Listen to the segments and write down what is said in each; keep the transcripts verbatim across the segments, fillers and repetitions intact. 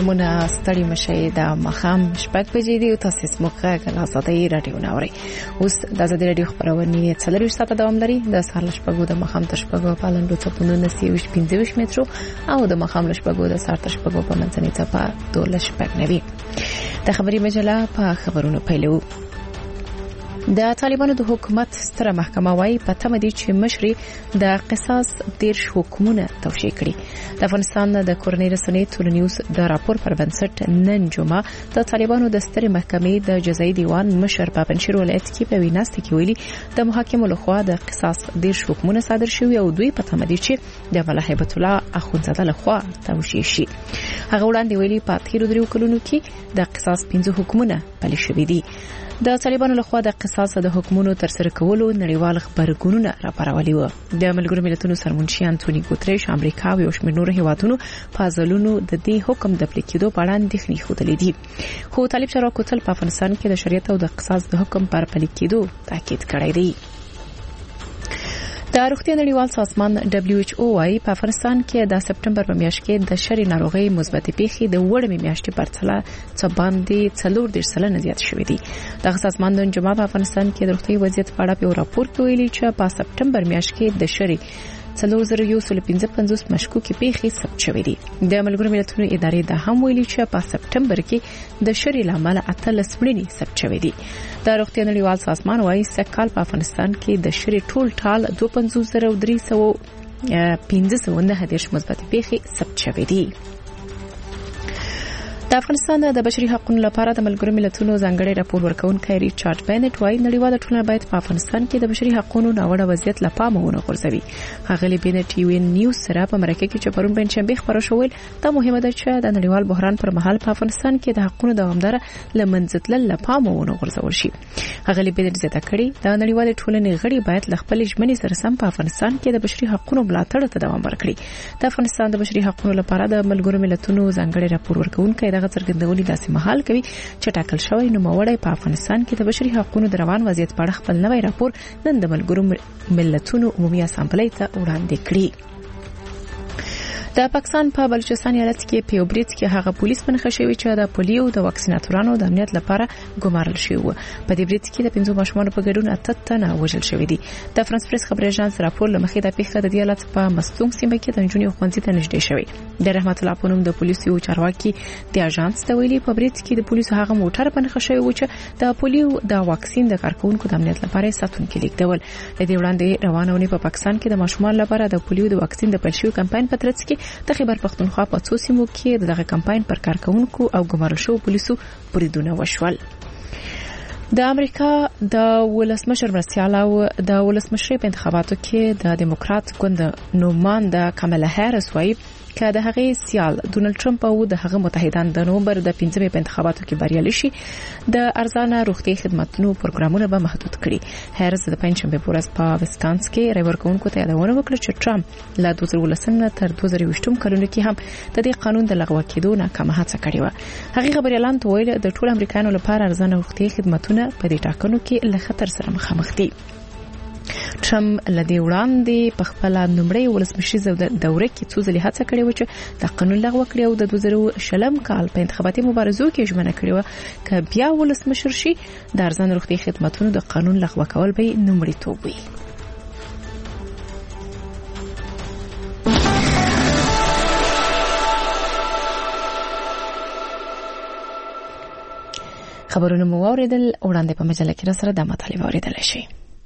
سلامونه ستړي مشي د مخام شپږ بجې دی او تاسو سموږه غلا ساتي رادیو ناوري اوس د ازادي رادیو خبرونه څلور ساعته دوام لري د سهار شپږو د مخام تر شپږو په لندو څپونو نسي پنځه مترو او د مخام شپږو د سهار تر شپږو په منځني څپه دوله شپږ نوي د خبري مجله په خبرونو پیلو. د طالبانو د حکومت ستره محکمه وايي په تمه دي چې مشري د قصاص دیرش حکومونه توشیح کړي. د افغانستان د کورنۍ رسنۍ ټولنیوز د راپور پر بنسټ نن جمعه د طالبانو د ستره محکمې د جزایي دیوان مشر په پنځیر ولایت کې په ویناست کې ویلي د محاکمو لخوا د قصاص دیرش حکومونه صادر شوي او دوی په تمه دي چې د مولا هیبت الله اخوندزاده لخوا توشیح شي. هغه وړاندې ویلي په تیرو درو کلونو کې د قصاص پنځه حکومونه پلي شوي دي. د طالبانو لخوا د قصاص د حکومتونو تر سره کولو نړیوال خبرګونونه راپارولي و. د ملګرو ملتونو سرمنشي انټونی ګوتریش امریکا او شمېر نور هیوادونو په ځلونو د دې حکم د پلي کېدو په اړه اندېښنې ښودلې دي. خو طالب چارواکو تل په افغانستان کې د شریعت او د قصاص د حکم پر پلي کېدو تاکید کړی دی. د روغتیا نړیوال سازمان دبليو ایچ او وايي په افغانستان کې د سپټمبر په میاشت کې د شری ناروغي مثبت پیښې د وړمې میاشتې په پرتله څه باندې څلور دېرش سلنه زیات شوې دي. د سازمان د جمعه په افغانستان کې د روغتي وضعیت په اړه یو راپور ویلي چې په سپټمبر میاشت کې د شری څلور زره یو سل پنځه پنځوس مشکوکې پیښې ثبت شوې دي. د ملګرو ملتونو ادارې د هم ویلي چې په سپټمبر کې د شری لامل اتلس مړینې ثبت شوې دي. د روغتیا نړیوال سازمان وايي سکهال په افغانستان کې د شری ټول ټال دوه پنځوس زره درې سوه پنځه سوه نه دیرش مثبت پیښې ثبت شوې دي. د افغانستان د بشري حقوقو لپاره د ملګرو ملتونو ځانګړي راپور ورکونکي ریچارډ بینټ وايي نړیواله ټولنه باید په افغانستان کې د بشري حقوقو ناوړه وضعیت لپاره مونه غورځوي. هغه بینټ یو نیوز سره په مرکه کې چې پرون پنځشنبه خبرو شوې دا مهمه ده چې د نړیوال بحران پر مهال په افغانستان کې د حقوقو دوامدار لمنځتل لپاره مونه غورځول شي. هغه بینټ زیاته کړي د نړیوال ټولنې غړي باید ل خپل ژمنې سره سم په افغانستان کې د بشري حقوقو ملاتړ ته دوام ورکړي. د افغانستان د بشري حقوقو لپاره د ملګرو ملتونو ځانګړي راپور ورکونکي دغه څرګندونې داسې مهال کوي چې ټاکل شوی نوموړی په افغانستان کې د بشري حقوقو د روان وضعیت په اړه خپل نوی راپور نن د ملګرو ملتونو عمومي اسامبلې ته وړاندې کړی. د پاکستان په بلوچستان ایالت کې په یو بریټ کې هغه پولیس منخه شوی چې د پولیو د واکسیناتورانو د امنیت لپاره ګمارل شوی و. په دې بریټ کې د پنځو ماشومانو په ګډون اته تنه وژل شوی دي. د فرانس پریس خبري اژانس راپور لمخې د پیښه د ایالت په مستونګ سیمه کې د انجونی خوندې ته نږدې شوی. د رحمت الله پونم د پولیسو چارواکي د اژانس ته ویلي په بریټ کې د پولیسو هغه موټر منخه شوی و چې د پولیو د واکسین د کارکونکو د امنیت لپاره ساتونکو لیکدول. د دې وړاندې روانونه په پاکستان کې د ماشومان لپاره د پولیو د واکسین د پلشي کمپاین په ترڅ کې د خبر پښتونخوا په څو سیمو کې دغه کمپاین پر کارکونکو او ګمارل شوو پولیسو بریدونه وشول. د امریکا د ولسمشر مرستیال او د ولسمشر په انتخاباتو کې د دیموکرات ګوند نوماند کاملا هریس وايي که د هغې سیال ډونالد ټرمپ او د هغه متحدان د نومبر د پنځمې په انتخاباتو کې بریالي شي د ارزانه روغتي خدماتو پروګرامونه به محدود کړي. هریس د پنځمې په ورځ په ویسکانس کې ریور کوونکو ته یادونه وکړه چې ټرمپ له دوه زره ولسم تر دوه زره یوولسم کلونو کې هم د دې قانون د لغوه کېدو ناکامه هڅه کړې و. هغه خبريالان ته ویل د ټول امریکایانو لپاره ارزانه روغتي خدماتونه په دې ټاکنو کې له خطر سره مخامخ دي. ټرمپ لدی وړاندې په خپل نومړی ولسمشریزه دوره کې څو ځلې هڅه کړې و چې د قانون لغوه کړي او د دوه زره شلم کال په انتخاباتي مبارزو کې ژمنه کړې و چې بیا ولسمشر شي د ارزان روغتي خدماتو د قانون لغوه کول به نومړی توب وي. خبرونه مو اوریدل وړاندې په مجله کې را سره د مطالعه اوریدل شي.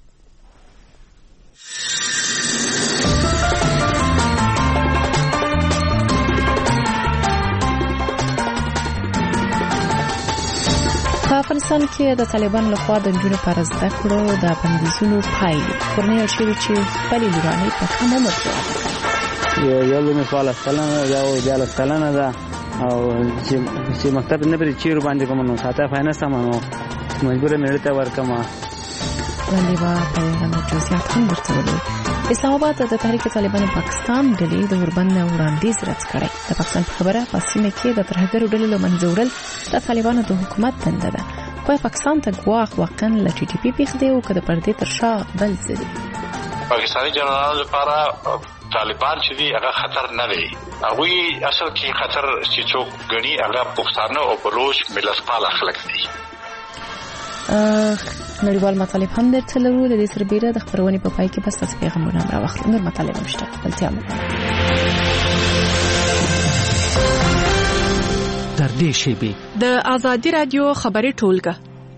په افغانستان کې د طالبانو لخوا د جنونو پر زده کړو د بندیزونو پایلې کورنۍ ارشیو چې خپل لورانې په کوم عمر کې یو یو لومې سوال سلنه دا او د سلنه دا او چې چې مکتب نه پرې چیر باندې کوم نو ساته فاینانس سمونو مجبور مې ته ورکما باندې وا په نو جزئیات هم ورته اسلام آباد د تحریک طالبان پاکستان ډلې د وربند وړاندیز رد کړي. د پاکستان په خبره په سیمه کې د ترهګرو ډلو لمنځورل د طالبانو د حکومت دنده ده. په پاکستان ته ګواښ واقعا ل ټي ټي پی پیښ دی او کله پردې تر شا بل ځدي. پاکستاني جنرالانو لپاره طالبان چې دی هغه خطر نه دی. هغه اصل کې خطر چې څوک غني هغه پښتانه او بلوچ ملتپال خلک دي. نړیوال مطالب هم درته لرو. د دې سره بیره د خبرونې په پای کې بس تاسو پیغامونه هم راوخلو. نور مطالب هم شته. بلتیا مو در دې شیبې د آزادي رادیو خبري ټولګه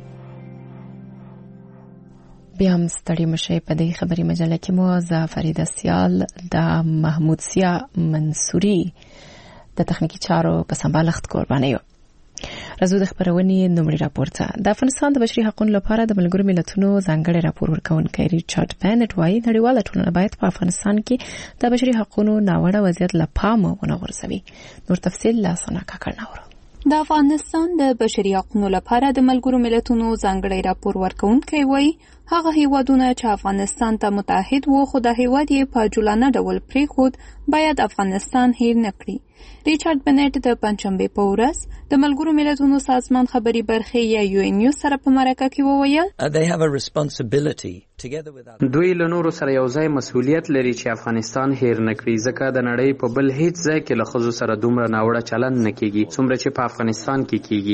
بیا هم ستړي مشه. په دې خبري مجله کې مو ز فریده سیال د محمود سیا منصوري د تخنیکی چارو په سمبالښت قرباني یو. راځو د خبرونې نومړي راپور ته. د افغانستان د بشري حقوقو لپاره د ملګرو ملتونو ځانګړي راپور ورکونکي ریچارډ بینټ وايي نړیواله ټولنه باید په افغانستان کې د بشري حقوقو ناوړه وضعیت له پامه ونه غورځوي. نور تفصیل لا سنا کاکړناورو. د افغانستان د بشري حقوقو لپاره د ملګرو ملتونو ځانګړي راپور ورکونکي وايي هغه هیوادونه چې افغانستان ته متحد وو خو د هیواد یې په جولانه ډول پریښود باید افغانستان هیر نکړي. ریچارډ بینټ د پنځشنبه په ورځ د ملګرو ملتونو سازمان خبري برخه یا یو ان یو سره په مرکه کې وویل دوی له نورو سره یو ځای مسؤلیت لري چې افغانستان هیر نکړي ځکه د نړۍ په بل هیڅ ځای کې له ښځو سره دومره ناوړه چلند نه کیږي څومره چې په افغانستان کې کیږي.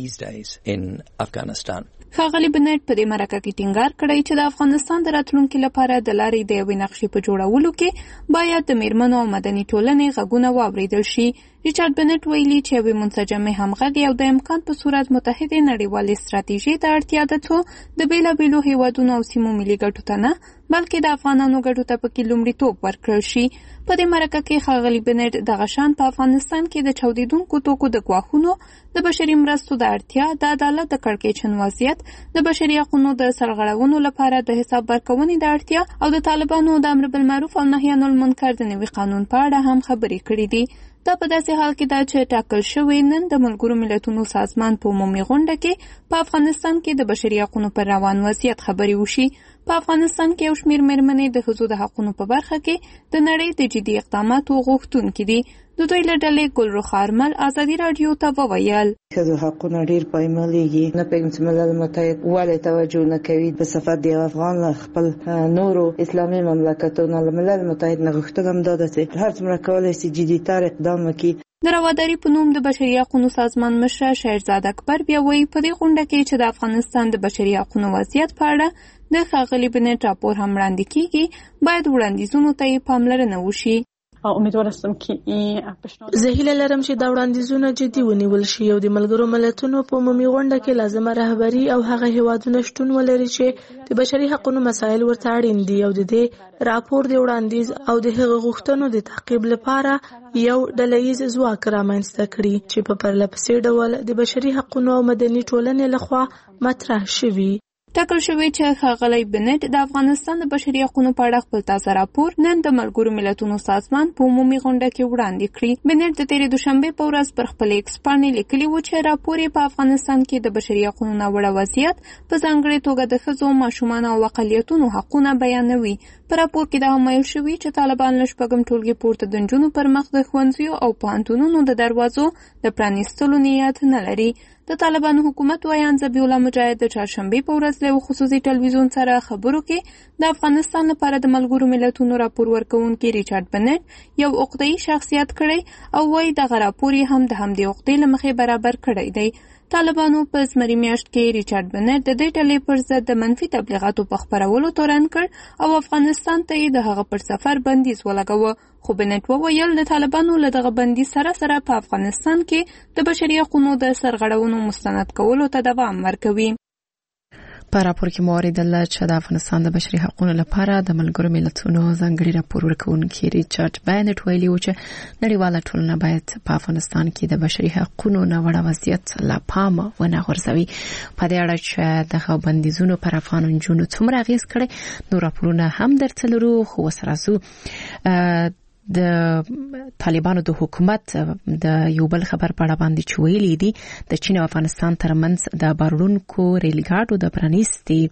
ښاغلي بینټ په دې مرکه کې ټینګار کړی چې د افغانستان د راتلونکي لپاره د لارې د یوې نقشې په جوړولو کې باید د میرمنو او مدني ټولنې غږونه واورېدل شي. ریچارډ بینټ ویلي چې یوې منسجمې همغږي او د امکان په صورت متحدې نړیوالې ستراتیژۍ ته اړتیا ده څو د بېلابېلو هیوادونو او سیمو ملي ګټو ته نه بلکې د افغانانو ګټو ته پکې لومړیتوب ورکړل شي. په دې مرکه کې ښاغلي بینټ دغه شان په افغانستان کې د چاودېدونکو توکو د ګواښونو د بشري مرستو د اړتیا د عدالت د کړکېچن وضعیت د بشري حقوقو د سرغړونو لپاره د حساب ورکونې د اړتیا او د طالبانو د امر بالمعروف او نهي عن المنکر د نوي قانون په اړه هم خبرې کړې دي. دا په داسې حال کې ده چې ټاکل شوی نن د ملګرو ملتونو سازمان په عمومي غونډه کې په افغانستان کې د بشري حقوقو پر روان وضعیت خبرې وشي. په افغانستان کې یو شمېر مېرمنې د ښځو د حقوقو په برخه کې د نړۍ د جدي اقداماتو غوښتونکي دي. د دوی له ډلې ګلرخ ارمل ازادي راډیو ته وویل ښځو حقونه ډېر پایمالېږي. نه پوهېږم چې ملل متحد ولې توجه نه کوي. په صفت د افغان له خپل نورو اسلامي مملکتونو له ملل متحد نه غوښتل هم دا ده چې هر څومره کولی شي جديتر اقدام وکړي. د رواداري په نوم د بشري حقوقو سازمان مشر شهرزاد اکبر بیا وایي په دې غونډه کې چې د افغانستان د بشري حقوقو وضعیت په اړه د ښاغلي بینټ راپور هم وړاندې کیږي باید وړاندیزونو ته یې پاملرنه وشي. امیدوارم که این زه هیله لرم چې دا وړاندیزونه جدي ونیول شي او د ملګرو ملتونو په عمومي غونډه کې لازمه رهبري او هغه هیوادونه شتون ولري چې د بشري حقوقو مسایل ورته اړین دي او د دې راپور د وړاندیز او د هغه غوښتنو د تعقیب لپاره یو ډلهییز ځواک رامنځته کړي چې په پرلهپسې ډول د بشري حقوقو او مدني ټولنې لخوا مطرح شوي. ټاکل شوی چې ښاغلی بینټ د افغانستان د بشري حقوقو په اړه خپل تازه راپور نن د ملګرو ملتونو سازمان په عمومي غونډه کې وړاندې کړي. بینټ د تېرې دوشنبې په ورځ پر خپل ایکس پاڼې لیکلي و چې راپور یې په افغانستان کې د بشري حقوقو ناوړه وضعیت په ځانګړې توګه د ښځو ماشومانو او اقلیتونو حقونه بیانوي. په راپور کې دا هم ویل شوي چې طالبان له شپږم ټولګې پورته د نجونو پر مخ د ښوونځیو او پوهنتونونو د دروازو د پرانیستلو نیت نه لري. د طالبانو حکومت وایي ذبیح الله مجاهد د چهارشنبې په ورځ له خصوصي ټلویزیون سره خبرو کې د افغانستان لپاره د ملګرو ملتونو راپور ورکوونکي ریچارډ بینټ یو عقده‌ای شخصیت کړی او وایي دغه راپور یې هم د همدې عقدې له مخې برابر کړی دی. طالبانو په زمري میاشت کې ریچارډ بینټ د دې ډلې پر ضد د منفي تبلیغاتو په خپرولو تورن کړ او افغانستان ته یې د هغه پر سفر بندیز ولګاوه. خو بینټ وویل د طالبانو له دغه بندیز سره سره په افغانستان کې د بشري حقوقو د سرغړونو مستند کولو ته دوام ورکوي. په راپور کې موریدل چې د افغانستان د بشري حقوقو لپاره د ملګرو ملتونو ځانګړي راپور ورکوونکي ریچارډ بینټ ویلي و چې نړیواله ټولنه باید په افغانستان کې د بشري حقوقو ناوړه وضعیت له پامه ونه غورځوي. په دې اړه چې دغه بندیزونو پر افغان نجونو څومره اغېز کړی نو راپورونه هم درته لرو. خو سره زو د طالبانو د حکومت د یو بل خبر په اړه باندې چويلي دي د چین او افغانستان ترمنځ د بارونکو ریلګاډو د پرانیستي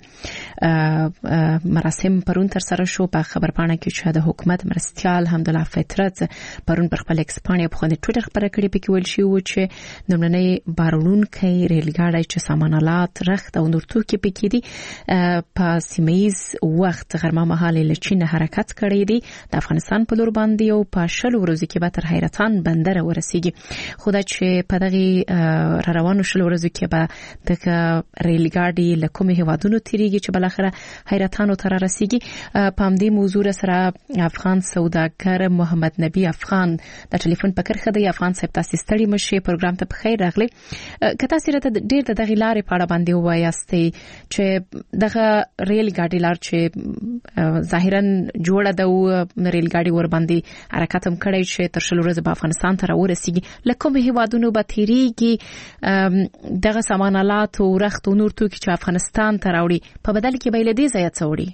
مراسم پرون تر سره شو. په خبرپاڼه کې چې د حکومت مرستيال حمدالله فطرت پرون پر خپل ایکسپانیا په خپل ټوئیټر خبره کړې په کې ویل شو چې نمنې بارونکو ریلګاډي چې سامانالات رخت او نور توکي پکې دي په سیمایز وخت غرمه مهال له چین حرکت کړی دی. د افغانستان په لور باندې او په شلو ورځو کې به تر حیرتان بندر ورسیږي. خو دا چې په دغه را روانو شلو ورځو کې به د ریلګاډي له کومه هوادونو تیریږي چې بلخره حیرتان تر رسیږي. په همدې موضوع سره افغان سوداګر محمد نبی افغان د ټلیفون په کرخه دی. افغان صاحب تاسو ستړي مشه پروګرام ته بخیر راغلی. کته سره ډیر د دغه لارې په اړه باندې وایاستئ چې دغه ریلګاډي لار چې ظاهرا جوړه د ریلګاډي ور باندې حرکت هم کړی چې تر شلو ورځې په افغانستان ته ورسیږي. لکه به هوادونو به تیریږي دغه سامانالات او رخت او نور توکي چې افغانستان ته راوړي په بدل کې به له دې ځای څوړي.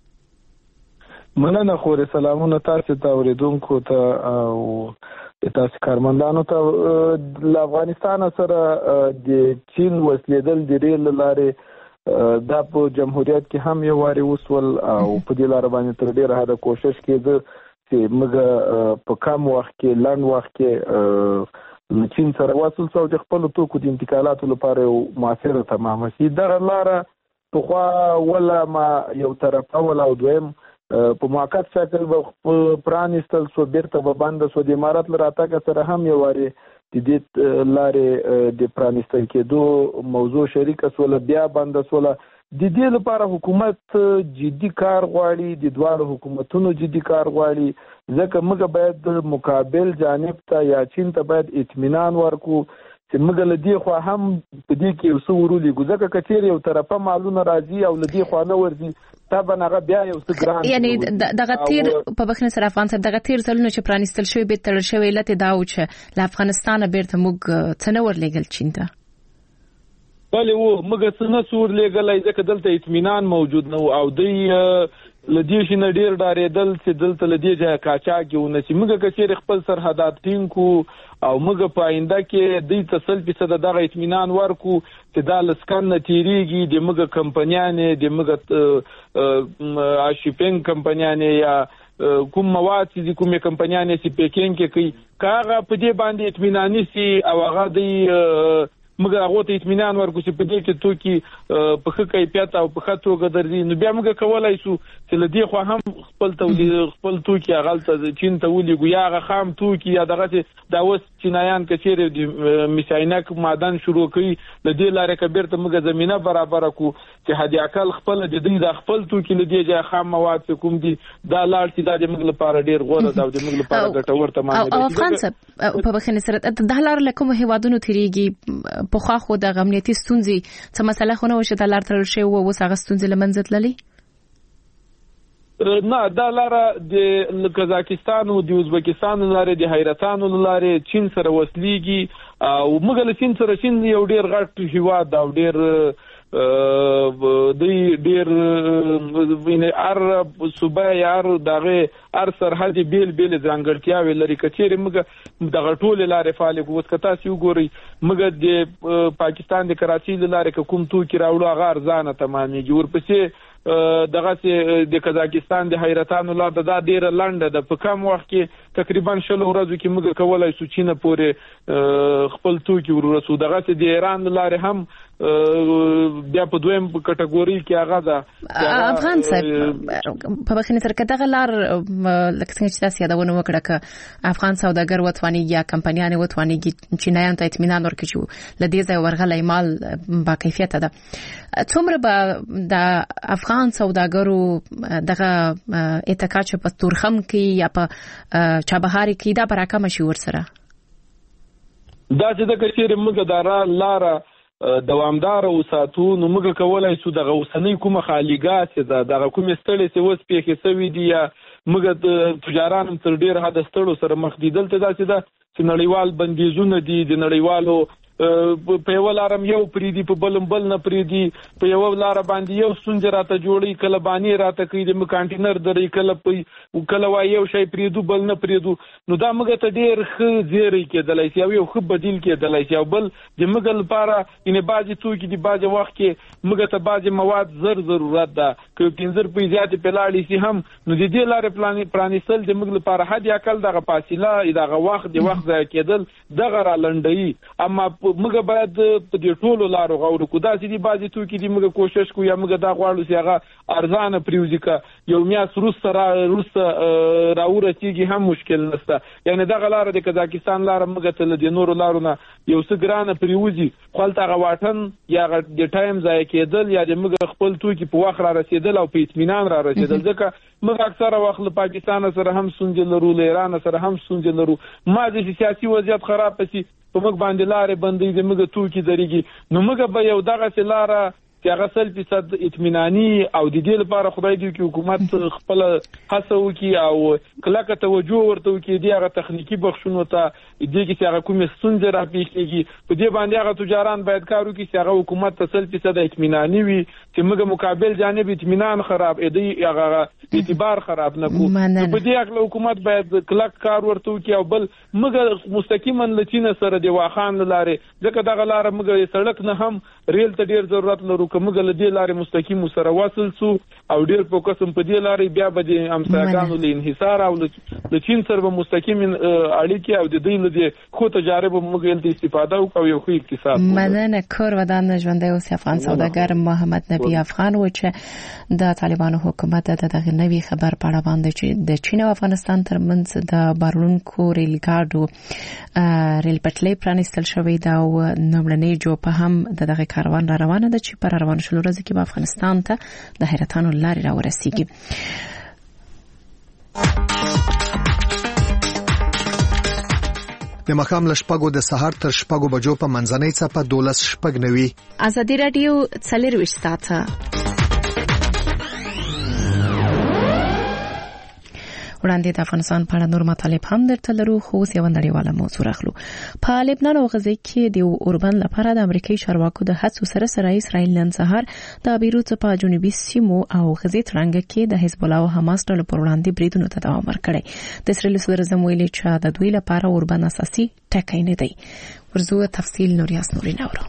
مننه خوري سلامونه تاسو ته اوریدونکو ته او تاسو کارمندانو ته. د افغانستان سره د چین وسلیدل د ریل لارې دا په جمهوریت کې هم یو واري وسول او په دې لار باندې تر ډیره حد کوشش کېده چې موږ په کم وخت کې لاند وخت کې چین سره وصل شو د خپل توکو د انتقالاتو لپاره یو مؤثره تمامه شي. دا لار په خوا ولا ما یو طرف ولا او دویم په موقت شکل به پرانستل سو بیرته به بند سو د امارات لراته سره هم یو واري د دې لارې د پرانستل کېدو موضوع شریک سول بیا بند سول. د دې لپاره حکومت جدي کار غواړي، د دوه حکومتونو جدي کار غواړي، ځکه موږ باید د مقابل جانب ته یا چین ته باید اطمینان ورکو چې موږ له دې خوا هم په دې کې یو څه ورولېږو، ځکه که چیرې یو طرفه مالونه راځي او له دې خوا نه ورځي طبعا هغه بیا یو څه ګران یعنی دغه تیر په بخښنه سره افغان صاحب دغه تیر ځلونه چې پرانیستل شوی به تړل شوی علت دا و چې له افغانستانه بیرته موږ څه نه ورلېږل چین ته. بله و موږ څه نه سو ورلېږلی ځکه دلته اطمینان موجود نه و او دوی له دې شي نه ډېر ډارېدل چې دلته له دې ځایه قاچاق ونیسي. موږ که چیرې خپل سرحدات ټینګ کړو او موږ په آینده کې دوی ته سل فیصده دغه اطمینان ورکړو چې دا له سکن نه تېرېږي، د موږ کمپنیانې د موږ شیپینګ کمپنیانې یا کوم مواد چې کومې کمپنیانې چې پیکینګ کې کوي که هغه په دې باندې اطمیناني سي او هغه دوی موږ هغه ته اطمینان ورکړو چې په دې کې توکي په ښه کیفیت او په ښه توګه درځي، نو بیا موږ کولی شو چې له دې خوا هم خپل تولید خپل توکي هغلته چین ته ولېږو یا هغه خام توکي یا دغسې دا اوس چینایان که چیرې د مساینک معدن شروع کوي له دې لارې که بیرته موږ زمینه برابره کړو چې حد اقل خپله د دوی دا خپل توکي له دې ځایه خام مواد چې کوم دي دا لاړ شي، دا د موږ لپاره ډېر غوره ده او د موږ لپاره ګټور تمامېږي. او افغان صاحب په بخښنې سره دا لار له کومو هېوادونو تېرېږي؟ پخوا خو د امنیتي ستونزې څه مسله خو نه وه چې دا لار تړل شوې وه، اوس هغه ستونزې له منځه تللې؟ نه، دا لاره د قزاقستان او د ازبکستان لارې د حیرتانو لارې چین سره وصلېږي او موږ له چین سره چین یو ډېر غټ هېواد او ډېر دوی ډېر هر صوبه یا هر دغه هر سرحد بیل بیل ځانګړتیاوې لري. که چیرې موږ دغه ټولې لارې فعالې کړو، اوس که تاسې وګورئ موږ د پاکستان د کراچۍ له لارې که کوم توکي راوړو هغه ارزانه تمامېږي، ورپسې دغه د قزاقستان د حیرتانو لار دا ډیره لنډه ده، په کم وخت کې تقریبا شلو ورځو کې موږ کولی شو چین پورې خپل توکي ورسو. دغه د ایران لارې هم بیا په دویم کټګوري کې هغه ده. افغان صاحب په بخښنې سره که دغه لار لکه څنګه چې تاسو یادونه وکړه که افغان سوداګر وتوانېږي یا کمپنیانې وتوانېږي چینایانو ته اطمینان ورکړي چې له دې ځایه ورغلی مال با کیفیته ده، څومره به د افغان سوداګرو دغه اتکا چې په تورخم کې یا په چابهار کې دا به راکمه شي ورسره؟ دا چې د که چیرې موږ دا لاره دوامدار وساتو نو موږ کولی شو دغه اوسنۍ کومه خالیګاه چې ده دغه کومې ستړې چې اوس پېښې شوي دي یا موږ د تجاران هم تر ډېر حده ستړو سره مخ دي. دلته داسې ده چې نړیوال بندیزونه دي، د نړیوالو په یو لارم یو پریدي په بلم بل نه پریدي په یو لار باندې یو سنج راته جوړي کله بانی راته کوي د کانټینر درې کله په کله وای یو شی پریدو بل نه پریدو نو دا موږ ته ډیر ښه زیری کېدلای شي او یو ښه بدیل کېدلای شي او بل د موږ لپاره ان بعضی توکي د بعضی وخت کې موږ ته بعضی مواد زر ضرورت ده که پنځر په زیات پلاړی شي هم نو د دې لارې پلان پرانیستل د موږ لپاره حد اقل دغه فاصله دغه وخت د وخت ځای کېدل دغه را لنډي اما موږ باید په دې ټولو لارو غوړو کو دا چې بعضی توکي د موږ کوشش کوو یا موږ دا غواړو چې هغه ارزانه پریوزي کا یو میاس روس را روس راورتيږي هم مشکل نشته یعنی دغه لار د قزاقستان لار موږ ته د نورو لارونه یو څه ګرانه پریوزي خپل تاغه واټن یا د ټایم ځای کېدل یا د موږ خپل توکي په وخت را رسیدل او په اطمینان را رسیدل ځکه موږ اکثره وخت له پاکستان سره هم ستونزې لرو له ایران سره هم ستونزې لرو ما د سیاسي وضعیت خراب پسی په موږ باندې لارې بندي د موږ توکي درېږي نو موږ به یو دغه لاره چې هغه سل فیصد اطمینانی او د دې لپاره خدای دې کې حکومت خپل هڅه وکړي او کلکه توجه ورته وکړي د هغه تخنیکی بخښونو ته دې کې چې هغه کومې ستونزې راپېښېږي په دې باندې هغه تجاران باید کار وکړي چې هغه حکومت ته سل فیصد اطمینانی وي چې موږ مقابل جانب اطمینان خراب دی هغه اعتبار خراب نه کوو په دې اړه حکومت باید کلک کار ورته وکړي او بل موږ مستقیما لچینه سره د واخان لارې ځکه دغه لار موږ سړک نه هم ریل ته ډیر ضرورت لرو کومه د دې لارې مستقیم سره وصل سو او ډیر په قسم په دې لارې بیا به د امساګانو له انحصار او د چین سره به مستقیم اړیکې او د دې له خو تجارب موږ ته استفاده وکړو یو خو اقتصاد مننه کور ودان ژوندۍ اوس افغان سوداګر محمد نبی افغان و چې د طالبانو حکومت د دغه نوي خبر په اړه باندې چې د چین او افغانستان ترمنځ د بارونکو ریل ګاډو ریل پټلۍ پرانیستل شوې ده او نومړنۍ جوپه هم د دغه کاروان را روانه ده چې پر روان شلو ورځې کې به افغانستان ته د حیرتانو لارې را ورسیږي. د مخام لشپګو د سهار تر شپګو بجو په منځنۍ څپه دولس شپګ نوي. ازادي رادیو څلرویشت ساعته وړاندې د افغانستان په اړه نور مطالب هم درته لرو خو اوس یو نړیواله موضوع راخلو. په لبنان او غزه کې د اوربند لپاره د امریکایي چارواکو د هڅو سره سره اسرائیل نن سهار د بیروت په جنوبي سیمو او غزې ترڅنګ کې د حزب الله او حماس ډلو پر وړاندې بریدونو ته دوام ورکړی. د اسرائیل صدر اعظم ویلي چې د دوی لپاره اوربند اساسي ټکی نه دی. ورزو تفصیل نوریاس نوري نورو.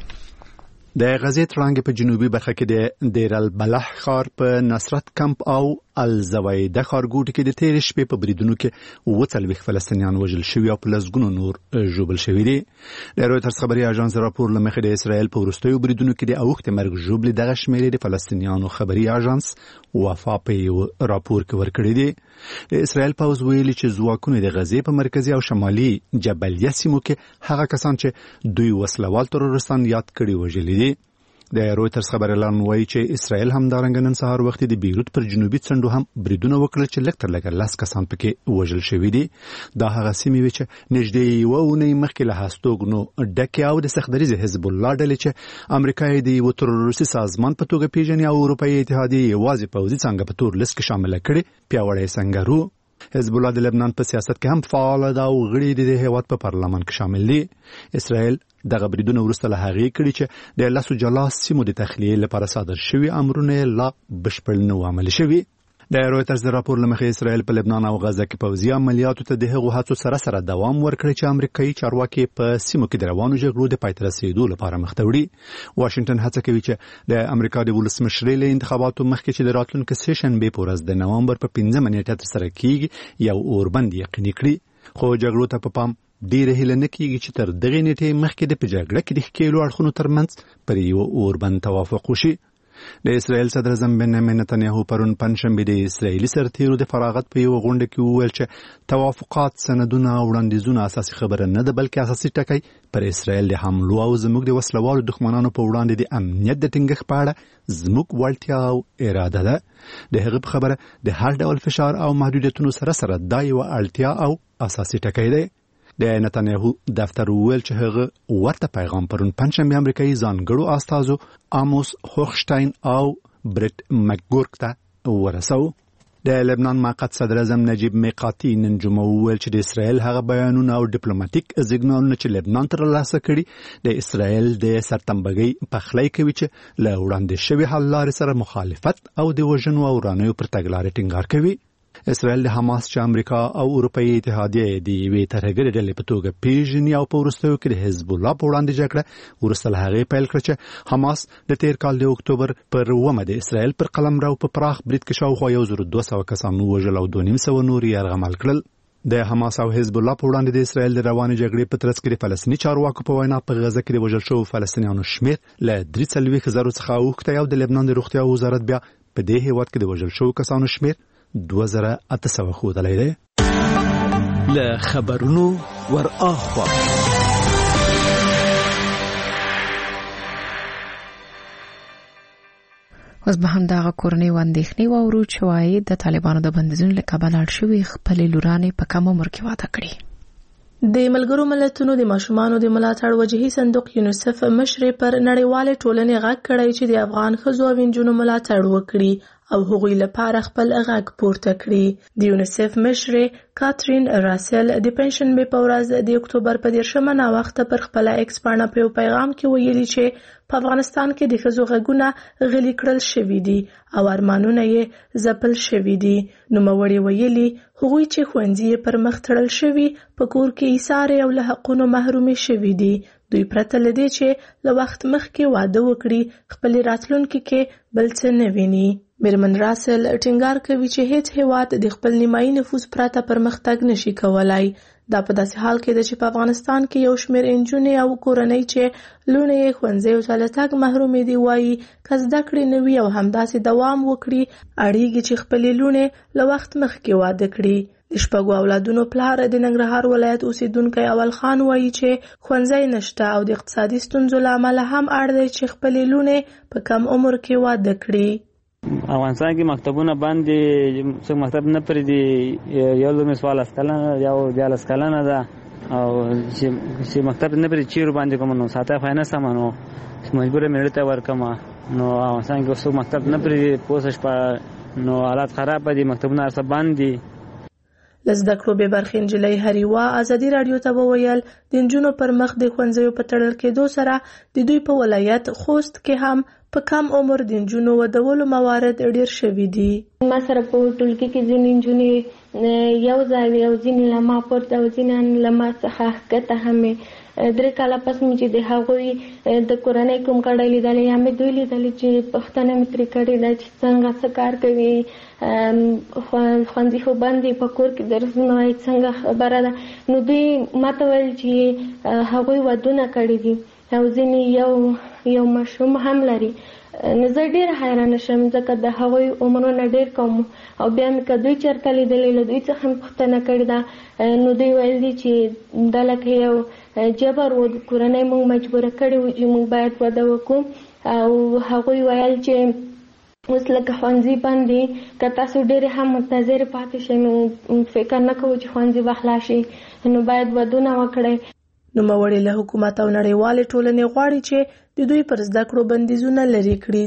د غزې ترڅنګ په جنوبي برخه کې د دیر البلح ښار په نصرت کمپ او الزوایده ښارګوټ کې د تیر شپې په بریدونو کې اووه څلوېښت فلسطینیان وژل شوي او په لسګونو نور ژوبل شوي دي. د رویټرز خبري اژانس راپور له مخې د اسرائیل په وروستیو بریدونو کې د اوښتې مرګ ژوبلې دغه شمېرې د فلسطینیانو خبري اژانس وفا په راپور کې ورکړي دي. د اسرائیل پوځ ویلي چې ځواکونه د غزې په مرکزي او شمالي جبلیه سیمو کې هغه کسان چې دوی وسلوال ترورستان یاد کړي وژلي دي. د رویټرز خبر اعلان وایي چې اسرائیل هم دارنګ نن سهار وخت د بیروت پر جنوبي څنډو هم بریدونه وکړل چې لږ تر لږه لس کسان پکې وژل شوي دي. دا هغه سیمې وې چې نږدې یوه اونۍ مخکې له هستوګنو ډکې او د سختدریځ حزب الله ډلې چې امریکا یې د یوه تروریستي سازمان په توګه پیژني او اروپایي اتحادیې یوازې پوځي څانګه په تور لیست کې شامله کړې پیاوړی سنګرو. حزب الله د لبنان په سیاست کې هم فعال ده او غړي د هیواد په پارلمان کې شامل دي. اسرائیل دغه بریدونه وروسته له هغې کړي چې د لسو جلا سیمو د تخلیې لپاره صادر شوي امرونه لا بشپړ نه عملي شوي. د رویټرز د راپور له مخې اسرائیل په لبنان او غزه کې پوځي عملیاتو ته د هغو هڅو سره سره دوام ورکړي چې امریکایي چارواکي په سیمو کې د روانو جګړو د پای ته رسېدو لپاره مخ ته وړي. واشنګټن هڅه کوي چې د امریکا د ولسمشرۍ له انتخاباتو مخکې چې د راتلونکي سه شنبې په ورځ د نوامبر په پنځمه نیټه ترسره کیږي یو اوربند یقیني کړي. خو جګړو ته په پام ډېر هیله نه کیږي چې تر دغه نیټې مخکې د جګړه کې د ښکېلو اړخونو ترمنځ پر یو اوربند توافق وشي. د اسرائیل صدر اعظم بنیامین نتنیاهو پرون پنځشنبه د اسرائیلي سرتیرو د فراغت په یو غونډه کې وویل چې توافقات سندونه او وړاندیزونه اساسي خبره نه ده بلکې اساسي ټکی پر اسرائیل د حملو او زموږ د وسلوالو دښمنانو په وړاندې د امنیت د ټینګښت په اړه زموږ وړتیا او اراده ده. د هغه په خبره د هر ډول فشار او محدودیتونو سره سره دا یو اړتیا او اساسي ټکی دی. د نتنیاهو دفتر ویل چې هغه ورته پیغام پرون پنځشنبه امریکایي ځانګړو استازو آموس هوخشتاین او برټ مکګورک ته ورسو. د لبنان موقت صدر اعظم نجیب میقاتي نن جمعه وویل چې د اسرائیل هغه بیانونه او ډیپلوماټیک سیګنالونه چې لبنان ته ترلاسه کړي د اسرائیل د سرتنبګۍ پخلی کوي چې له وړاندې شوي حل لارې سره مخالفت او د وژنو او ورانیو پر تګلارې ټینګار کوي. اسرائیل د حماس چې امریکا او اروپאי اتحادیه د یوې ترهګرې ډلې په توګه پیژني او په وروستیو کې د حزب الله په وړاندې جګړه وروسته له هغې پیل کړه چې حماس د تیر کال د اکتوبر پر اوومه د اسرائیل پر قلمرو په پراخ برید کې شاوخوا یو زر دوه سوه کسان ووژل او دوه نیم سوه نور یې یرغمل کړل. د حماس او حزب الله په وړاندې د اسرائیل د روانې جګړې په ترڅ کې د فلسطیني چارواکو په وینا په غزه کې د وژل شوو فلسطینیانو شمېر له درې څلوېښت زرو څخه اوښتی او د لبنان د روغتیا وزارت بیا په دې هېواد کې د وژل شوو کسانو شمېر دوه زره اته سوه ښودلی دی. له خبرونو ور اخوا اوس به هم دغه کورنۍ اندېښنې واورو چې وایي د طالبانو د بندیزونو له کبله اړ شوي خپلې لورانې په کم عمر کې واده کړي. د ملګرو ملتونو د ماشومانو د ملاتړ وجهي صندوق یونیسف مشرې پر نړیوالې ټولنې غږ کړی چې د افغان ښځو او نجونو ملاتړ وکړي او هغوی لپاره خپل غږ پورته کړي. د یونیسف مشرې کاترین راسل د پنځشنبې په ورځ د اکتوبر په دېرشمه ناوخته پر خپله ایکس پاڼه په یو پیغام کې ویلي چې په افغانستان کې د ښځو غږونه غلي کړل شوي دي او ارمانونه یې ځپل شوي دي. نوموړې ویلي هغوی چې ښوونځي یې پر مخ تړل شوي په کور کې ایسارې او له حقونو محرومې شوي دي. دوی پرته له دې چې له وخت مخکې واده وکړي خپلې راتلونکي کې بل څه نه ویني. میرمن راسل ټینګار کوي چې هیڅ هیواد د خپل نیمایي نفوس پرته پرمختګ نشي کولای. دا په داسې حال کې ده چې په افغانستان کې یو شمېر نجونې او کورنۍ چې لوڼې یې ښوونځیو ته له تګ محرومې دي وایي که زده کړې نه وي او همداسې دوام وکړي اړیږي چې خپلې لوڼې له وخت مخکې واده کړي. د شپږو اولادونو پلار د ننګرهار ولایت اوسیدونکی اول خان وایي چې ښوونځی نشته او د اقتصادي ستونزو له امله هم اړ دی چې خپلې لوڼې په کم عمر کې واده کړي. افغانستان کې مکتبونه بند دي، څوک مکتب نه پرېږدي. یو لومې څوارلس کلنه یو دیارلس کلنه ده او چې مکتب نه پرېږدي چیرې باندې کوم نو ساته فاینه سمه نو مجبوره مې ړه ته ورکړم. نو افغانستان کې څوک مکتب نه پرېږدي پوه شوه نو حالات خراب دي، مکتبونه هر څه بند دي. له زده کړو بې برخې نجلۍ هریوا ازادي راډیو ته وویل د نجونو پر مخ د ښوونځیو په تړل کېدو سره د دوی په ولایت خوست کې هم په کم عمر د نجونو ودولو موارد ډېر شوي دي. ما سره په ټولګي کې ځینې نجونې یو ځای یو ځینې له ما پورته او ځینې له ما څخه ښکته هم درې کاله پس مې چې د هغوی د کورنۍ کوم کړی لیدلی یا مې دوی لیدلی چې پوښتنه مې ترې کړې ده چې څنګه څه کار کوي، ښوونځي خو بند دي، په کور کې درسونه وایي، څنګه خبره ده. نو دوی ما ته ویل چې هغوی ودونه کړي دي او ځینې یو یو ماشوم هم لري. نو زه ډېره حیرانه شم ځکه د هغوی عمرونه ډېر کم او بیا مې که دوی چېرته لیدلی له دوی څخه مې پوښتنه کړې ده نو دوی ویل دي چې دا لکه یو جبر و، کورنۍ موږ مجبوره کړې وو چې موږ باید واده وکړو. او هغوی ویل چې اوس لکه ښوونځي بند دي، که تاسو ډېرې هم منتظرې پاتې شئ نو فکر نه کوو چې ښوونځي به خلاص شي، نو باید ودونه وکړئ. نوموړې له حکومت او نړیوالې ټولنې غواړي چې د دوی پر زده کړو بندیزونه لرې کړي.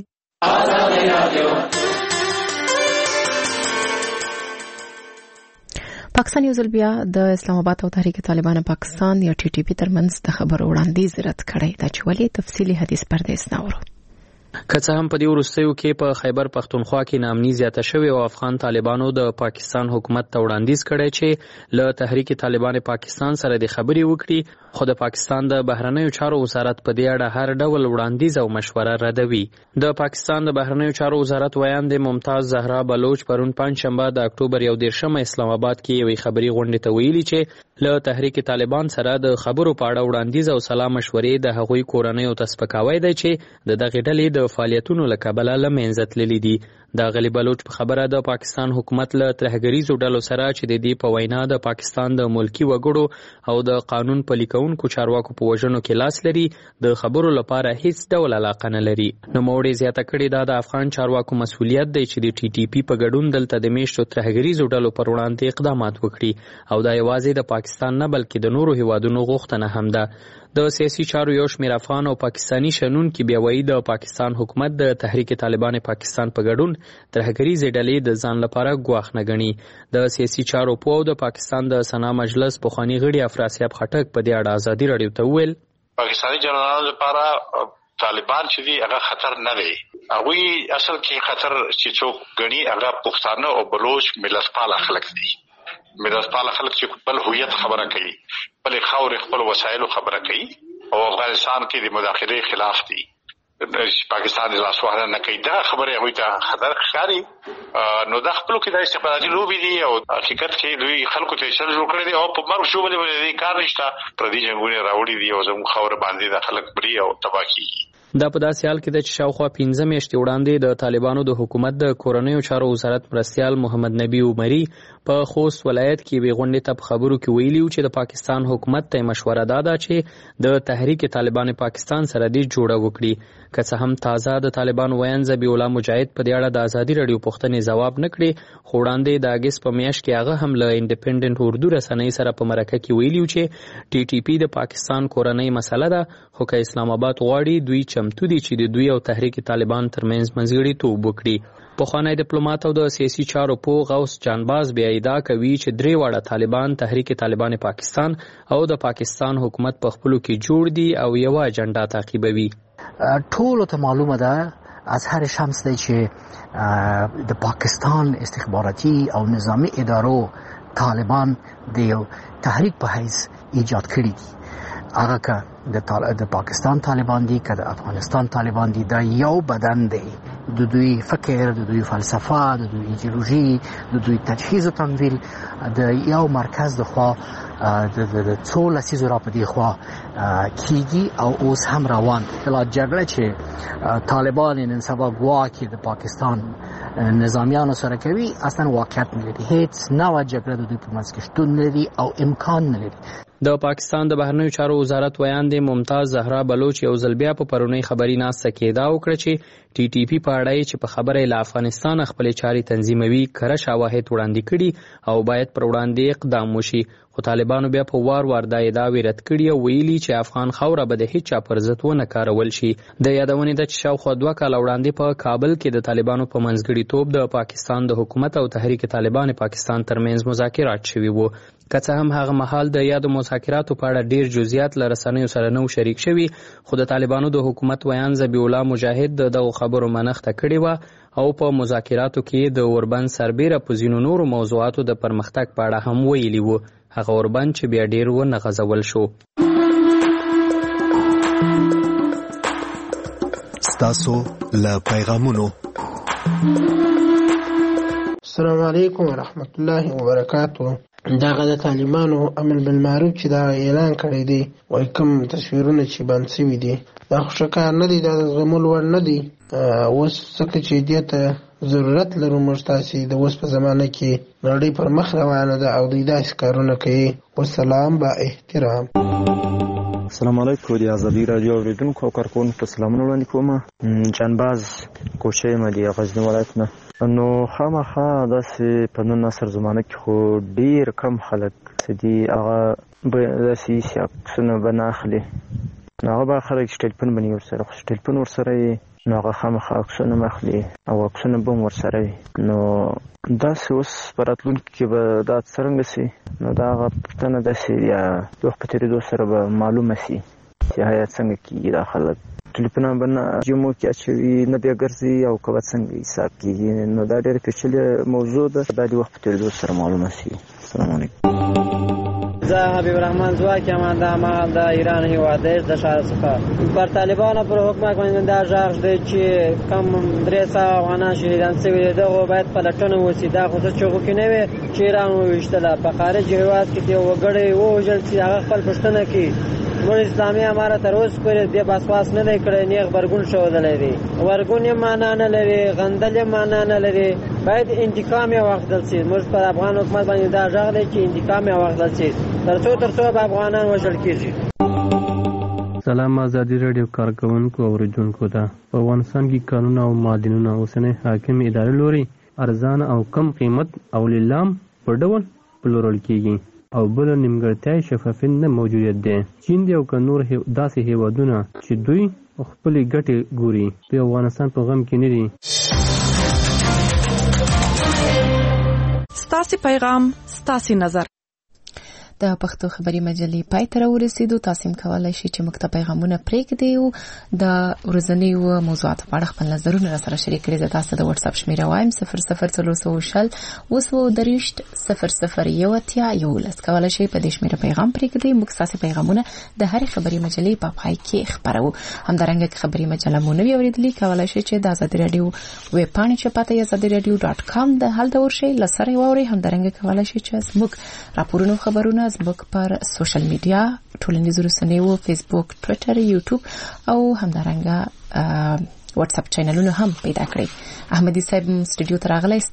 پاکستان یو ځل بیا د اسلام آباد او تحریک طالبان پاکستان یا ټي ټي پی ترمنځ د خبرو وړاندیز رد کړی دا چې ولې تفصیلي حدیث پردیس نه اورو. که څه هم په دې وروستیو کې په خیبر پختونخوا کې ناامني زیاته شوې او افغان طالبانو د پاکستان حکومت ته وړاندیز کړی چې له تحریک طالبان پاکستان سره د خبرې وکړي، خو د پاکستان د بهرنیو چارو وزارت په دې اړه هر ډول وړاندیز او مشوره ردوي. د پاکستان د بهرنیو چارو وزارت ویاند ممتاز زهرا بلوچ پرون پنجشنبه د اکتوبر یو دېرشمه اسلام آباد کې یوې خبري غونډې ته ویلي چې له تحریک طالبان سره د خبرو په اړه وړاندیز او سلا مشورې د هغوی کورنیو ته سپکاوی دی چې د دغې ډلې د فعالیتونو له کبله له منځه تللي دي. د غلی بلوچ په خبره د پاکستان حکومت له ترهګریزو ډلو سره چې د دې په وینا د پاکستان د ملکی وګړو او د قانون پلي کوونکو چارواکو په وژنو کې لاس لري، د خبرو لپاره هیڅ ډول علاقه نه لري. نوموړې زیاته کړې دا د افغان چارواکو مسؤلیت دی چې د ټي ټي پی په ګډون دلته د میشتو ترهګریزو ډلو پر وړاندې اقدامات وکړي او دا یوازې د پاکستان نه بلکې د نورو هیوادونو غوښتنه هم ده. د سیاسي چارو یو شمېر افغان او پاکستانی شنونکي بیا وایي د پاکستان حکومت د تحریک طالبان پاکستان په ګډون ترهګریزې ډلې د ځان لپاره ګواښ نه ګڼي. د سیاسي چارو پوه د پاکستان د سنا مجلس پخواني غړي افراسیاب خټک په دې اړه ازادي راډیو ته وویل پاکستاني جنرالانو لپاره طالبان چې دي هغه خطر نه دی. هغوی اصل کې خطر چې څوک ګڼي هغه پښتانه او بلوچ ملتپاله خلک دي. ملتپاله خلک چې خپل هویت خبره کوي، خپل خاورې خپل وسایلو خبره کوي او افغانستان کې د مداخلې خلاف دي. پاکستان د لاسوهنه نه کوي، دا خبره هغوی ته خطر ښکاري. نو دا خپلو کې د استخباراتي لوبې دي او حقیقت کې دوی خلکو ته شر جوړ کړی دی او په مرګ شو باندې دې کار نشته. پردي جنګونه راوړي دي او زموږ خاوره باندې د خلک بري او تباه کېږي. دا په داسې حال کې ده چې شاوخوا پنځه میاشتې وړاندې د طالبانو د حکومت د کورنیو چارو وزارت مرستیال محمد نبی عمري په خوست ولایت کې یوې غونډې ته په خبرو کې ویلي و چې د پاکستان حکومت ته مشوره دا ده چې د تحریک طالبان پاکستان سره دې جوړه وکړي. که څه هم تازه د طالبانو ویان ذبیح الله مجاهد په دې اړه د ازادي راډیو پوښتنې ځواب نه کړي، خو وړاندې د اګست په میاشت کې هغه هم له انډیپینډنټ اردو رسنۍ سره په مرکه کې ویلي و چې ټي ټي پي د پاکستان کورنۍ مسله ده، خو که اسلام آباد غواړي دوی چمتو دي چې د دوی او تحریک طالبان ترمنځ منځګړیتوب وکړي. پخوانی ډیپلوماټ او د سیاسي چارو پوه غوث جانباز بیا ادعا کوي چې درې واړه طالبان تحریک طالبان پاکستان او د پاکستان حکومت په خپلو کې جوړ دي او یوه اجنډا تعقیبوي. ټولو ته معلومه ده از هر شمس دی چې د پاکستان استخباراتي او نظامی ادارو طالبان د یو تحریک په حیث ایجاد کړي دي. هغه که د پاکستان طالبان دي که د افغانستان طالبان دي، دا یو بدن دی. د دوی فکر، د دوی فلسفه، د دوی ایدئولوژي، د دوی تجهیز او تمویل د یو مرکز د خوا د څو لسیزو را په دې خوا کیږي او اوس هم روان. لا جګړه چې طالبان نن سبا ګواکې د پاکستان نظامیانو سره کوي اصلا واقعیت نه لري. هیڅ نوع جګړه د دوی په منځ کې شتون نه لري او امکان نه لري. د پاکستان د بهرنیو چارو وزارت ویان دی ممتاز زهرا بلوچ یو ځل بیا په پرونی خبري ناسته کې دا وکړه چې ټي ټي پي په اړه چې په خبره له افغانستان خپل چاري تنظیموي کړه شواهد وړاندې کړي او باید پر وړاندې اقدام وشي. خو طالبانو بیا په وار وار دا ادعا رد کړي او ویلي چې افغان خوره به د هیڅ چا پر ضد ونه کارول شي. د یادونې ده چې شاوخوا دوه کاله وړاندې په کابل کې د طالبانو په منځګړیتوب د پاکستان د حکومت او تحریک طالبان پاکستان ترمنځ مذاکرات شوي وو. که څه هم هغه مهال د یادو مذاکراتو په اړه ډیر جزئیات له رسنیو سره نو شریک شوي، خو د طالبانو د حکومت ویان ذبیح الله مجاهد دغه خبرو منښته کړې وه او په مذاکراتو کې د اوربند سربیره په ځینو نورو موضوعاتو د پرمختګ په اړه هم ویلي وو. هغه اوربند چې بیا ډیر ونه غځول شو. ستاسو له پیغامونو. السلام علیکم ورحمت الله وبرکاته. دغه د طالبانو امر بالمعروف چې دا اعلان کړی دی وایي کوم تصویرونه چې بند شوي دي دا خو ښه کار نه دی، دا د زغملو وړ نه دی. اوس ځکه چې دې ته ضرورت لرو موږ تاسې د اوس په زمانه کې نړۍ پر مخ روانه ده او دوی داسې کارونه کوي. والسلام با احترام. السلام علیکم د ازادي راډیو اورېدونکو او کارکوونکو ته سلامونه وړاندې کوم. جانباز کوچی یم د غزني ولایت نه. نو خامخا داسې په نن عصر زمانه کې خو ډېر کم خلک چې دي هغه به داسې ایسي عکسونه به نه اخلي. نو هغه به خلک چې ټلیفون به نه ورسره، خو چې ټلیفون ورسره وي نو هغه خامخا عکسونه هم اخلي او عکسونه به هم ورسره وي. نو داسې اوس په راتلونکي کې به دا څرنګه سي، نو دا هغه پوښتنه داسې یا د وخت په تېرېدو سره به معلومه سي چې آیا څنګه کېږي دا خلک ټلیفونونه به نه جیمو کې اچوي نه بیا ګرځي او که به څنګه حساب کېږي. نو دا ډېره پېچلې موضوع ده، دا د وخت په تېرېدو سره معلومه سي. السلام علیکم. زه حبیب الرحمن ځواک یم د مهال د ایران هېواد د ښار څخه. پر طالبانو پر حکومت باندې دا غږ دی چې کم درې سوه افغانان شهیدان شوي دي، دغو باید پلټنه وشي. دا خو څه چغو کې نه وي چې ایران وویشتله. په خارج هېواد کې یو وګړی ووژل چې هغه خپل پوښتنه کړي. موږ اسلامي امارت تر اوسه پورې دې بسواس نه دی کړی، نیغ غبرګون ښودلی دی. غبرګون یې معنا نه لري، غندل یې معنا نه لري. باید انتقام یې واخیستل شي. موږ پر افغان حکومت باندې دا غږ دی چې انتقام یې واخیستل شي تر څو تر څو به افغانان وژل کېږي. سلام ازادي راډیو کارکوونکو او اوریدونکو ته. په افغانستان کې کانونه او معدنونه اوسنۍ حاکمې ادارې لوري ارزانه او کم قیمت او لیلام په ډول پلورل کېږي. او بل نیمګړتیا شفافیت نه موجودیت دی. چین دی او که نور داسې هیوادونه چې دوی خپلې ګټې ګوري په افغانستان په غم کې نه دي. ستاسې پیغام ستاسې نظر. د پښتو خبري مجلې پای ته ورسېدو. تاسو کولای شئ چې موږ ته پیغامونه پرېږدئ او د ورځنیو موضوعاتو په اړه خپل نظرونه را سره شریک کړئ. تاسو د واتس اپ شمیره وایم صفر صفر څلور شل وسو درشت صفر صفر یو اتیا یولس. کولای شئ په دې شمیره پیغام پرېږدئ. موږ تاسو پیغامونه د هرې خبري مجلې په پای کې خبرو. همدارنګه خبري مجله مو نوی اوریدلی کولای شئ چې د آزادي رادیو ویب پاڼې چې پته آزادي رادیو ډاټ کام د حل دور شئ لسره ووري. همدارنګه کولای شئ چې موږ راپورونو خبرونه زموږ پر سوشل میډیا ټولنیزو رسنیو فیسبوک، ټوئیټر، یوټیوب او همدارنګه واتس اپ چینلونه هم پیدا کړئ. احمدی صاحب سټوډیو ته راغلی.